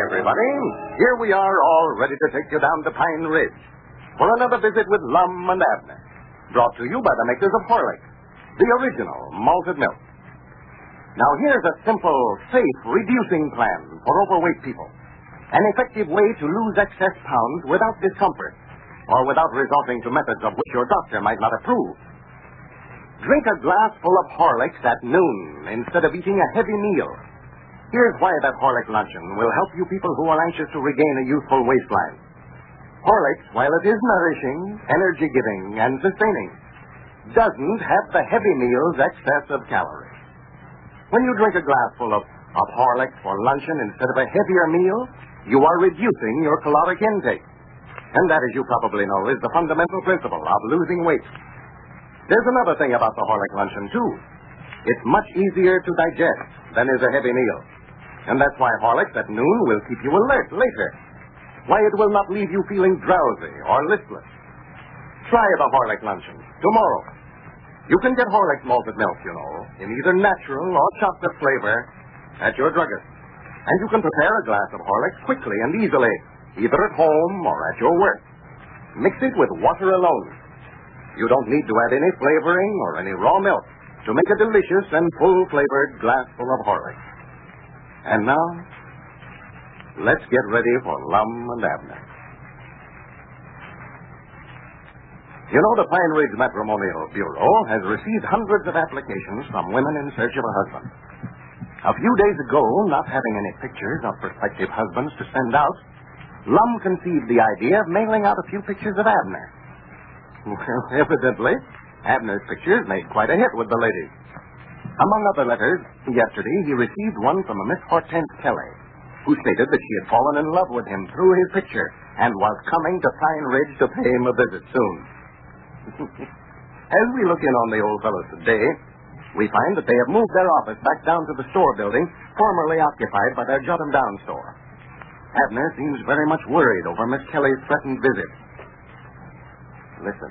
everybody. Here we are, all ready to take you down to Pine Ridge for another visit with Lum and Abner, brought to you by the makers of Horlicks, the original malted milk. Now, here's a simple, safe, reducing plan for overweight people. An effective way to lose excess pounds without discomfort or without resorting to methods of which your doctor might not approve. Drink a glass full of Horlicks at noon instead of eating a heavy meal. Here's why that Horlick luncheon will help you people who are anxious to regain a youthful waistline. Horlicks, while it is nourishing, energy-giving, and sustaining, doesn't have the heavy meal's excess of calories. When you drink a glass full of Horlicks for luncheon instead of a heavier meal, you are reducing your caloric intake. And that, as you probably know, is the fundamental principle of losing weight. There's another thing about the Horlick luncheon, too. It's much easier to digest than is a heavy meal. And that's why Horlicks at noon will keep you alert later. Why it will not leave you feeling drowsy or listless. Try the Horlick luncheon tomorrow. You can get Horlicks malted milk, you know, in either natural or chocolate flavor at your druggist. And you can prepare a glass of Horlicks quickly and easily, either at home or at your work. Mix it with water alone. You don't need to add any flavoring or any raw milk to make a delicious and full-flavored glass full of Horlicks. And now, let's get ready for Lum and Abner. You know, the Pine Ridge Matrimonial Bureau has received hundreds of applications from women in search of a husband. A few days ago, not having any pictures of prospective husbands to send out, Lum conceived the idea of mailing out a few pictures of Abner. Well, evidently, Abner's pictures made quite a hit with the ladies. Among other letters, yesterday he received one from a Miss Hortense Kelly, who stated that she had fallen in love with him through his picture and was coming to Pine Ridge to pay him a visit soon. As we look in on the old fellows today, we find that they have moved their office back down to the store building formerly occupied by their Jot-'em-Down store. Abner seems very much worried over Miss Kelly's threatened visit. Listen.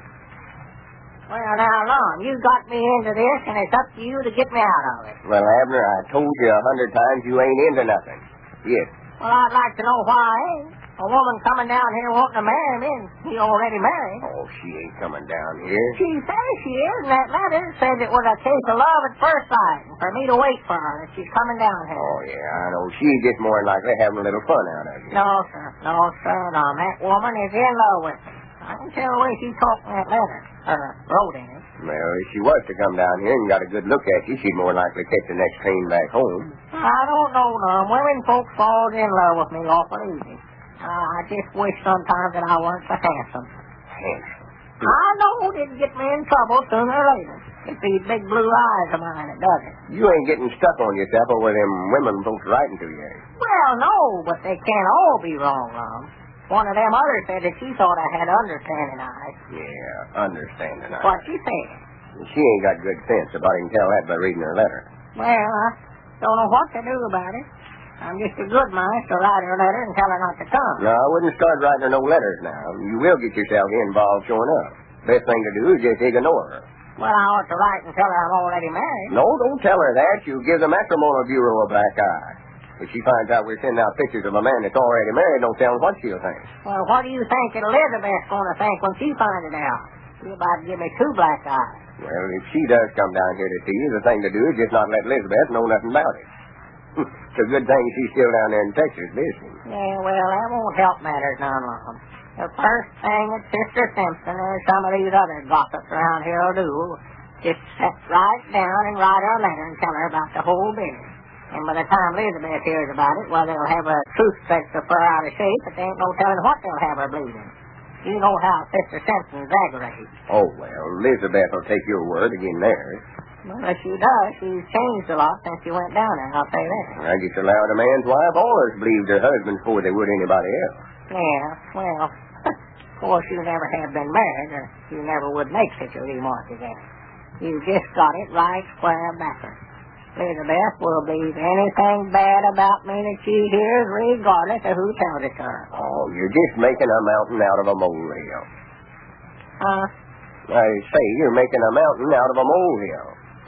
Well, now, Lum, you got me into this, and it's up to you to get me out of it. Well, Abner, I told you 100 times you ain't into nothing. Yes. Well, I'd like to know why. A woman coming down here wanting to marry me, and he already married. Oh, she ain't coming down here. She says she is, and that letter says it was a case of love at first sight, and for me to wait for her, that she's coming down here. Oh, yeah, I know. She's just more than likely having a little fun out of you. No, sir. No, sir. No, that woman is in love with me. I can tell the way she talked in that letter, or wrote in it. Well, if she was to come down here and got a good look at you, she'd more likely take the next train back home. I don't know, Lum. Women folks fall in love with me awful easy. I just wish sometimes that I weren't so handsome. Handsome? I know it'd get me in trouble sooner or later. It's these big blue eyes of mine that does it. You ain't getting stuck on yourself over them women folks writing to you. Well, no, but they can't all be wrong, Lum. One of them others said that she thought I had understanding eyes. Yeah, understanding eyes. What she said? She ain't got good sense. About you can tell that by reading her letter. Well, I don't know what to do about it. I'm just a good mind to write her a letter and tell her not to come. No, I wouldn't start writing her no letters now. You will get yourself involved showing up. Best thing to do is just ignore her. Well, I ought to write and tell her I'm already married. No, don't tell her that. You'll give the Matrimonial Bureau a black eye. If she finds out we're sending out pictures of a man that's already married, don't tell her what she'll think. Well, what do you think that Elizabeth's going to think when she finds it out? She's about to give me 2 black eyes. Well, if she does come down here to see you, the thing to do is just not let Elizabeth know nothing about it. It's a good thing she's still down there in Texas visiting. Yeah, well, that won't help matters none, Lum. The first thing that Sister Simpson or some of these other gossips around here will do is sit right down and write her a letter and tell her about the whole business. And by the time Elizabeth hears about it, well, they'll have a truth search to fur out of shape, but they ain't no telling what they'll have her bleeding. You know how Sister Simpson exaggerates. Oh, well, Elizabeth will take your word again theirs. Well, if she does, she's changed a lot since she went down there, I'll say that. I just allowed a man's wife always believed her husband before they would anybody else. Yeah, well, of course you never have been married, or you never would make such a remark as that. You just got it right square backwards. Elizabeth will believe anything bad about me that she hears, regardless of who tells it to her. Oh, you're just making a mountain out of a molehill. Huh? I say you're making a mountain out of a molehill.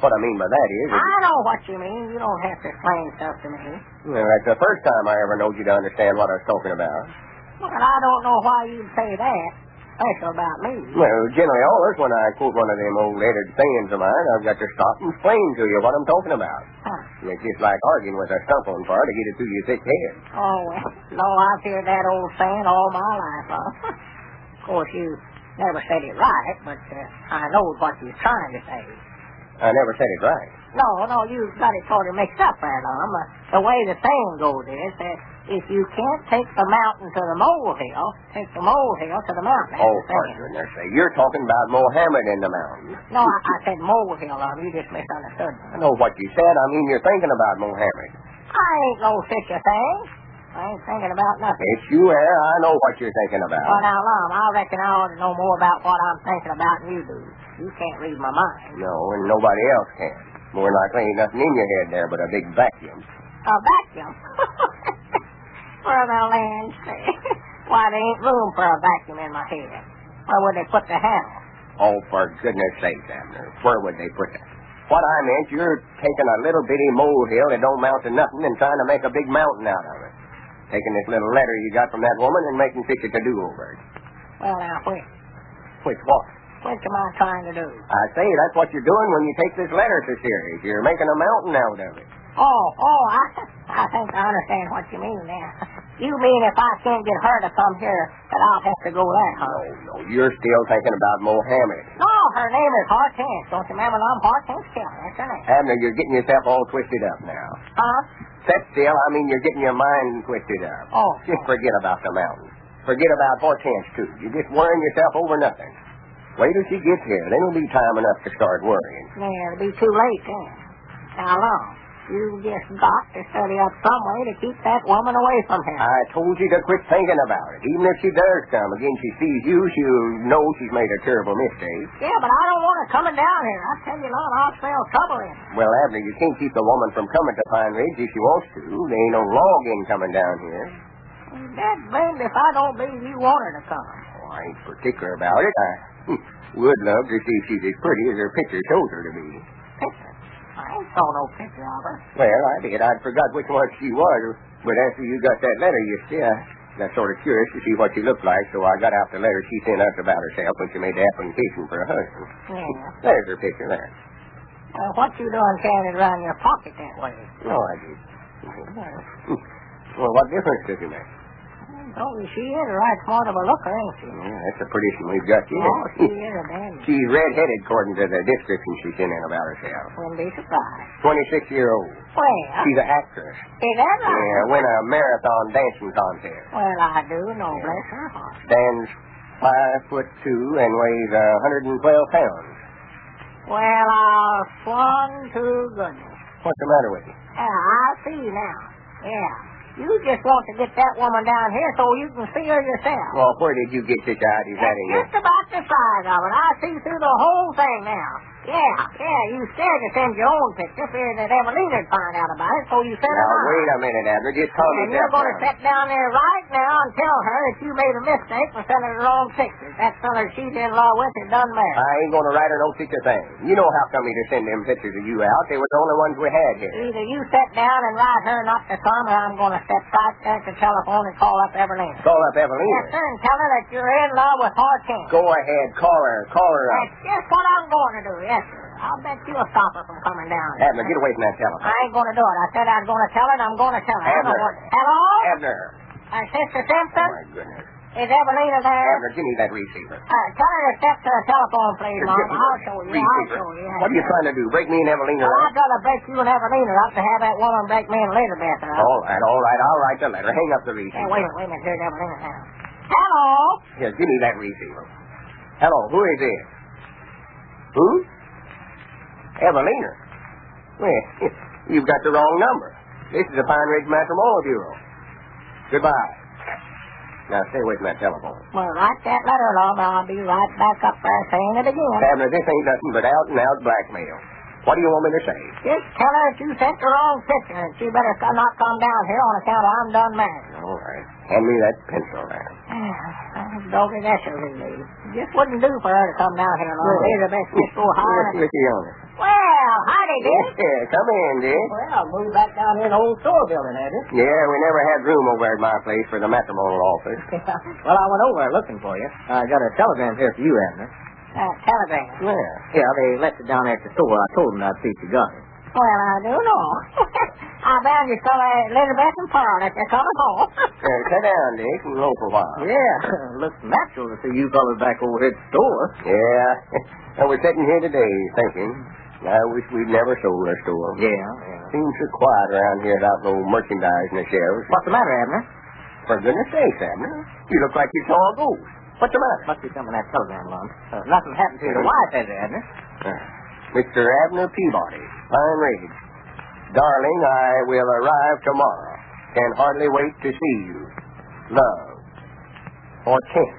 What I mean by that is... I know what you mean. You don't have to explain stuff to me. Well, that's the first time I ever knowed you to understand what I was talking about. Well, I don't know why you'd say that. Special about me. Well, generally always when I quote one of them old lettered sayings of mine, I've got to stop and explain to you what I'm talking about. Huh. It's just like arguing with a stump on fire to get it through your thick head. Oh, well, no, I've heard that old saying all my life, huh? Of course, you never said it right, but I know what you're trying to say. I never said it right. No, you got it sort of mixed up there, Lum. The way the saying goes is that if you can't take the mountain to the molehill, take the molehill to the mountain. That's Oh, the for saying. goodness sake. You're talking about Mohammed in the mountain. No, I said molehill, Lum. You just misunderstood me. I know what you said. I mean, you're thinking about Mohammed. I ain't no such a thing. I ain't thinking about nothing. It's you there. I know what you're thinking about. Well, now, Lum, I reckon I ought to know more about what I'm thinking about than you do. You can't read my mind. No, and nobody else can. More likely ain't nothing in your head there but a big vacuum. A vacuum? For the land's sake. Why, there ain't room for a vacuum in my head. Where would they put the handle? Oh, for goodness sake, Abner. Where would they put that? What I meant, you're taking a little bitty molehill that don't mount to nothing and trying to make a big mountain out of it. Taking this little letter you got from that woman and making such a to-do over it. Well, now, which? Which what? Which am I trying to do? I say, that's what you're doing when you take this letter so serious. You're making a mountain out of it. I think I understand what you mean there. You mean if I can't get her to come here, that I'll have to go there, huh? No, you're still thinking about Mohammed. No, her name is Hortense. Don't you remember I'm Hortense Kelly? That's her name. Abner, you're getting yourself all twisted up now. Huh? Sit still. I mean, you're getting your mind twisted up. Oh. Just forget about the mountain. Forget about Hortense, too. You're just worrying yourself over nothing. Wait till she gets here. Then it'll be time enough to start worrying. Yeah, it'll be too late then. How long? You just got to study up some way to keep that woman away from her. I told you to quit thinking about it. Even if she does come, again, she sees you, she'll know she's made a terrible mistake. Yeah, but I don't want her coming down here. I tell you, Lon, I'll spell trouble in her. Well, Abner, you can't keep the woman from coming to Pine Ridge if she wants to. There ain't no law against coming down here. Dad blamed if I don't believe you want her to come. Oh, I ain't particular about it. I would love to see if she's as pretty as her picture shows her to be. Picture? I ain't saw no picture of her. Well, I did. I'd forgot which one she was. But after you got that letter, you see, I got sort of curious to see what she looked like, so I got out the letter she sent us about herself when she made the application for a husband. Yeah. There's her picture there. What you doing carrying it around your pocket that way? No, I did. Well, what difference does it make? Oh, she is a right smart of a looker, ain't she? Yeah, that's the prettiest one we've got here. Oh, she is a dandy. She's red-headed, according to the description she sent in about herself. Wouldn't be surprised. 26-year-old. Well, She's an actress. is that right? Yeah, win a marathon dancing contest. Well, I do know, bless her heart. Stands 5'2" and weighs 112 pounds. Well, I'll swan to goodness. What's the matter with you? Yeah, I see now. Yeah. You just want to get that woman down here so you can see her yourself. Well, where did you get such ideas out of Just about the size of it. I see through the whole thing now. Yeah, you scared to send your own picture, fearing that Evelyna'd find out about it, so you sent her Now, mine. wait a minute, Abner. Just calm And yourself you're going to down. sit down there right now and tell her that you made a mistake for sending her wrong pictures. That fella she's in love with is done married. I ain't going to write her no such a thing. You know how come me to send them pictures of you out. They were the only ones we had here. Either you sit down and write her not to come, or I'm going to step right there at the telephone and call up Evelyn. Call up Evelyn. Yes, sir, and tell her that you're in love with Hortense. Go ahead. Call her up. That's just what I'm going to do, yes, sir. I'll bet you'll stop her from coming down. Abner, get away from that telephone. I ain't going to do it. I said I was going to tell her, and I'm going to tell her. Abner. Hello? Abner. Sister Simpson? Oh, my goodness. Is Evelina there? Abner, give me that receiver. Tell her to step to the telephone, please, Mom. I'll show you. Receiver. What are you trying to do? Break me and Evelina Well, up? I'd rather break you and Evelina up to have that woman break me and later Beth up. All right. I'll write the letter. Hang up the receiver. Hey, wait a minute. Here's Evelina now. Hello? Here, give me that receiver. Hello, who is this? Who? Evelina. Well, you've got the wrong number. This is the Pine Ridge Matrimonial Bureau. Goodbye. Now, stay away from that telephone. Well, write that letter, Lord. I'll be right back up there saying it again. Abner, this ain't nothing but out-and-out blackmail. What do you want me to say? Just tell her that you sent the wrong picture, and she better not come down here on account of I'm done married. All right. Hand me that pencil there. Doggy, that's a relief. Just wouldn't do for her to come down here, Lord. Elizabeth, just go hard. Mickey on it. Well, howdy, Dick. Yeah, come in, Dick. Well, move back down here in the old store building, had you? Yeah, we never had room over at my place for the matrimonial office. Well, I went over there looking for you. I got a telegram here for you, Abner. Telegram? Yeah, they left it down there at the store. I told them I'd see if you got it. Well, I do know. I found you saw Elizabeth and Pearl that they're coming home. Sit down, Dick, and roll for a while. Yeah, looks natural to see you fellas back over here at the store. Yeah, and we're sitting here today thinking, I wish we'd never sold our store. Yeah. Seems so quiet around here without no merchandise in the shelves. What's the matter, Abner? For goodness sakes, Abner, you look like you saw a ghost. What's the matter? Must be some of that telegram, Lum. Nothing happened to your wife, has it, Abner? Mr. Abner Peabody, Pine Ridge. Darling, I will arrive tomorrow. Can hardly wait to see you. Love. Or Kent.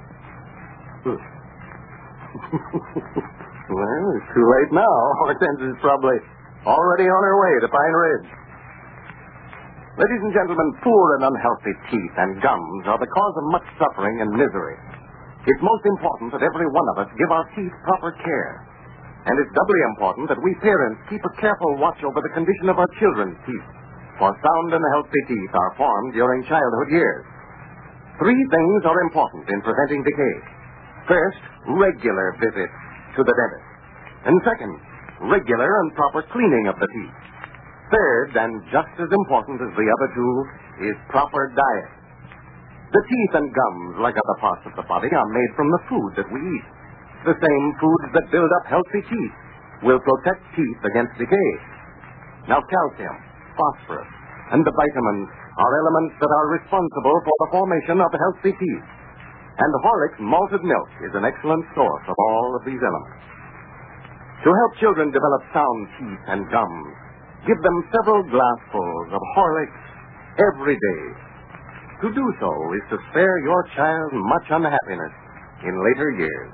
Well, it's too late now. Hortense is probably already on her way to Pine Ridge. Ladies and gentlemen, poor and unhealthy teeth and gums are the cause of much suffering and misery. It's most important that every one of us give our teeth proper care. And it's doubly important that we parents keep a careful watch over the condition of our children's teeth. For sound and healthy teeth are formed during childhood years. 3 things are important in preventing decay. First, regular visits to the dentist. And second, regular and proper cleaning of the teeth. Third, and just as important as the other 2, is proper diet. The teeth and gums, like other parts of the body, are made from the food that we eat. The same foods that build up healthy teeth will protect teeth against decay. Now, calcium, phosphorus, and the vitamins are elements that are responsible for the formation of healthy teeth. And Horlick's malted milk is an excellent source of all of these elements. To help children develop sound teeth and gums, give them several glassfuls of Horlicks every day. To do so is to spare your child much unhappiness in later years.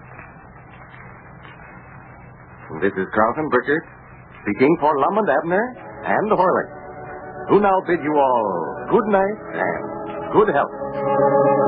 This is Carlton Burchard, speaking for Lum and Abner and Horlick, who now bid you all good night and good health.